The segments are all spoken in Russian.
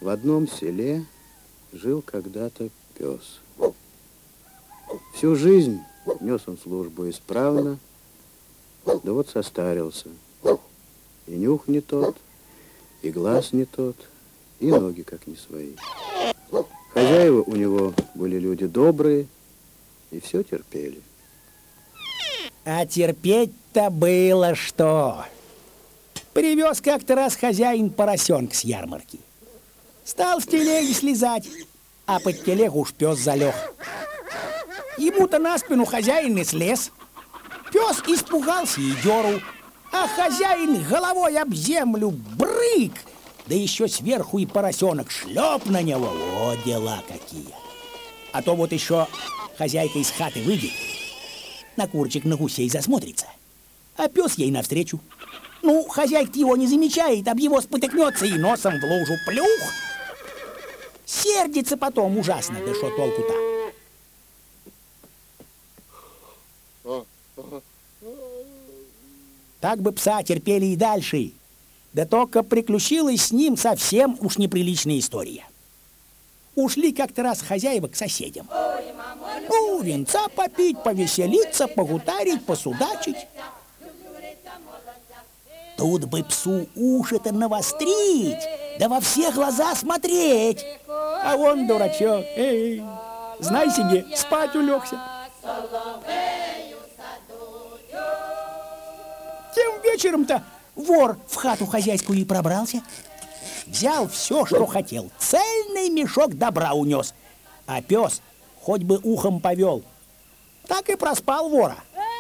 В одном селе жил когда-то пес. Всю жизнь нес он службу исправно, да вот состарился. И нюх не тот, и глаз не тот, и ноги как не свои. Хозяева у него были люди добрые, и все терпели. А терпеть-то было что? Привез как-то раз хозяин поросенка с ярмарки. Стал с телеги слезать, а под телегу уж пес залег. Ему-то на спину хозяин и слез. Пес испугался и дернул, а хозяин головой об землю брык, да еще сверху и поросенок шлеп на него. Вот дела какие. А то вот еще хозяйка из хаты выйдет, на курочек, на гусей засмотрится, а пес ей навстречу. Ну, хозяйка его не замечает, об его спотыкнется и носом в лужу плюх. Сердится потом ужасно, да что толку-то? Так бы пса терпели и дальше. Да только приключилась с ним совсем уж неприличная история. Ушли как-то раз хозяева к соседям. Ну, винца попить, повеселиться, погутарить, посудачить. Тут бы псу уши-то навострить, да во все глаза смотреть. А он, дурачок, знай себе, спать улегся. Тем вечером-то вор в хату хозяйскую и пробрался. Взял все, что хотел, цельный мешок добра унес. А пес хоть бы ухом повел. Так и проспал вора.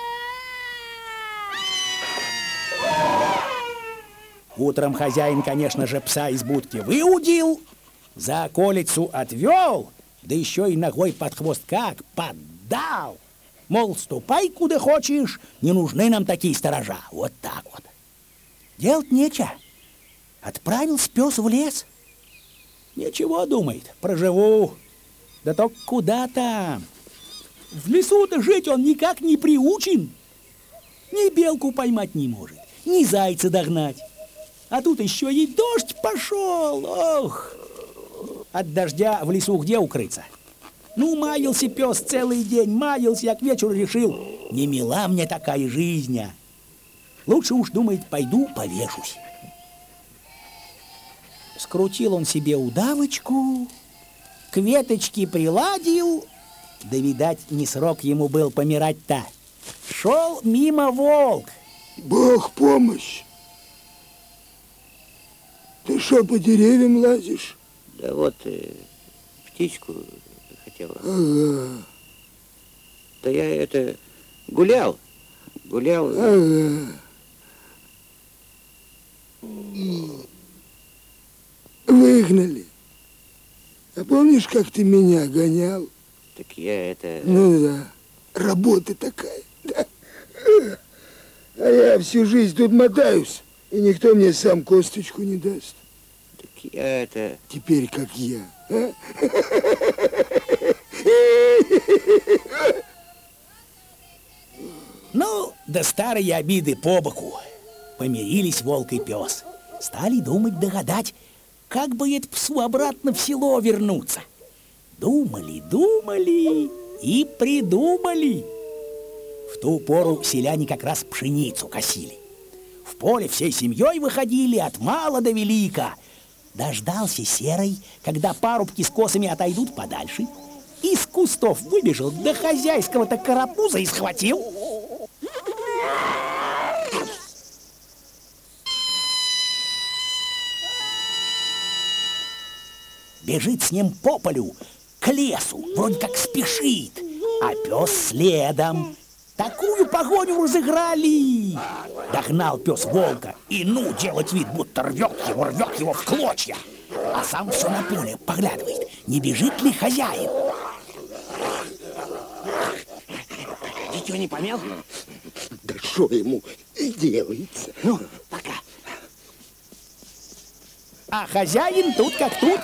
Утром хозяин, конечно же, пса из будки выудил, за околицу отвел, да еще и ногой под хвост как поддал. Мол, ступай куда хочешь, не нужны нам такие сторожа. Вот так вот. Делать нечего. Отправился пес в лес. Ничего, думает, проживу. Да только куда там? В лесу-то жить он никак не приучен. Ни белку поймать не может, ни зайца догнать. А тут еще и дождь пошел. Ох! От дождя в лесу где укрыться? Ну, маялся пес целый день, маялся, а к вечеру решил, не мила мне такая жизнь. Лучше уж, думает, пойду повешусь. Скрутил он себе удавочку, к веточке приладил, да, видать, не срок ему был помирать-то. Шел мимо волк. Бог помощь! Ты что, по деревьям лазишь? Да вот птичку хотела. Ага. Да я это гулял. Ага. Выгнали. А помнишь, как ты меня гонял? Так я это... Ну да, работа такая, да. А я всю жизнь тут мотаюсь, и никто мне сам косточку не даст. Так я это... Теперь как я, а? Ну, да старые обиды по боку. Помирились волк и пес. Стали думать, догадать, как бы это псу обратно в село вернуться. Думали и придумали. В ту пору селяне как раз пшеницу косили. В поле всей семьей выходили от мала до велика. Дождался серый, когда парубки с косами отойдут подальше. Из кустов выбежал, до хозяйского-то карапуза и схватил. Бежит с ним по полю, к лесу, вроде как спешит, а пес следом. Такую погоню разыграли. Догнал пес волка и ну делать вид, будто рвет его в клочья. А сам все на поле поглядывает, не бежит ли хозяин. Ничего не помел? Да что ему делается? Ну, пока. А хозяин тут как тут.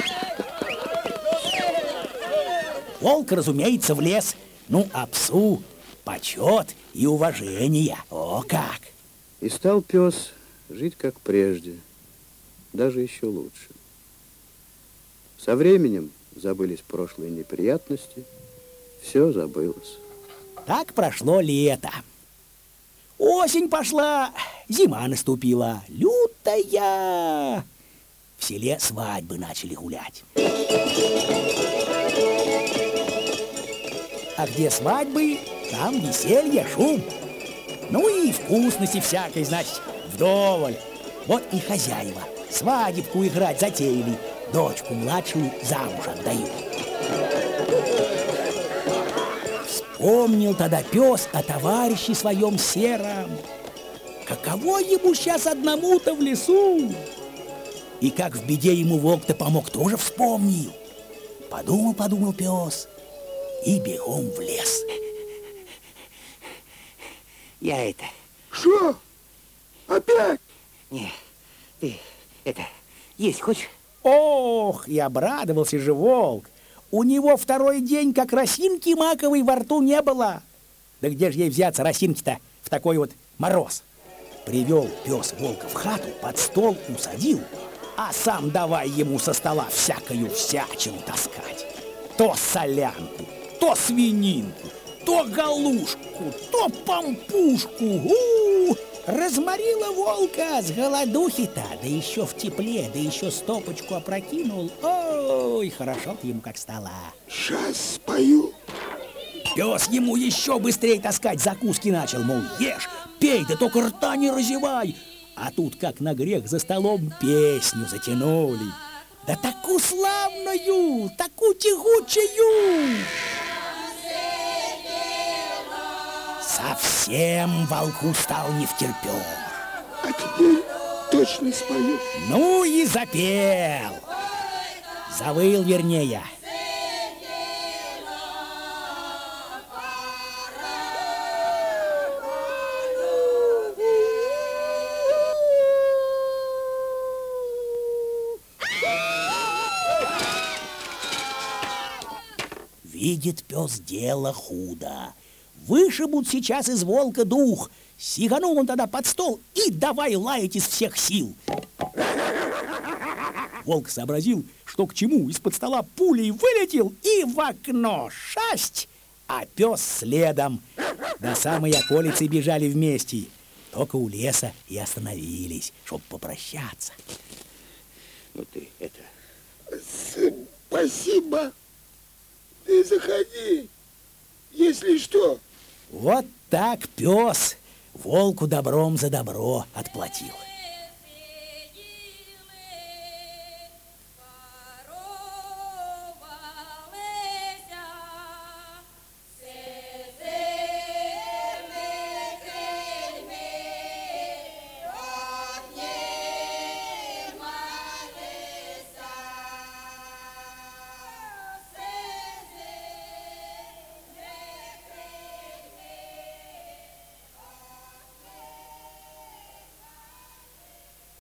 Волк, разумеется, в лес. Ну, а псу почет и уважение. О как! И стал пес жить как прежде, даже еще лучше. Со временем забылись прошлые неприятности, все забылось. Так прошло лето. Осень пошла, зима наступила, лютая. В селе свадьбы начали гулять. А где свадьбы, там веселье, шум. Ну и вкусности всякой, значит, вдоволь. Вот и хозяева свадебку играть затеяли, дочку младшую замуж отдают. Вспомнил тогда пес о товарище своем сером. Каково ему сейчас одному-то в лесу? И как в беде ему волк-то помог, тоже вспомнил. Подумал пес и бегом в лес. Я это... Что? Опять? Не, ты есть хочешь? Ох, и обрадовался же волк. У него второй день, как росинки маковой во рту не было. Да где же ей взяться росинки-то в такой вот мороз? Привел пес волка в хату, под стол усадил, а сам давай ему со стола всякую всячину таскать. То солянку, то свининку, то галушку, то пампушку. Разморила волка с голодухи-то, да еще в тепле, да еще стопочку опрокинул. Ой, хорошо ему как стало. Сейчас спою. Пес ему еще быстрее таскать закуски начал, мол, ешь, пей, да только рта не разевай. А тут, как на грех, за столом песню затянули. Да такую славную, такую тягучую. Совсем волку стал невтерпёж. А теперь точно спою. Ну и запел. Завыл, вернее. Видит пес дело худо. Вышибут сейчас из волка дух. Сиганул он тогда под стол и давай лаять из всех сил. Волк сообразил, что к чему, из-под стола пулей вылетел и в окно шасть, а пес следом. До самой околицы бежали вместе. Только у леса и остановились, чтоб попрощаться. Ну ты это... Спасибо. Ты заходи, если что. Вот так пес волку добром за добро отплатил.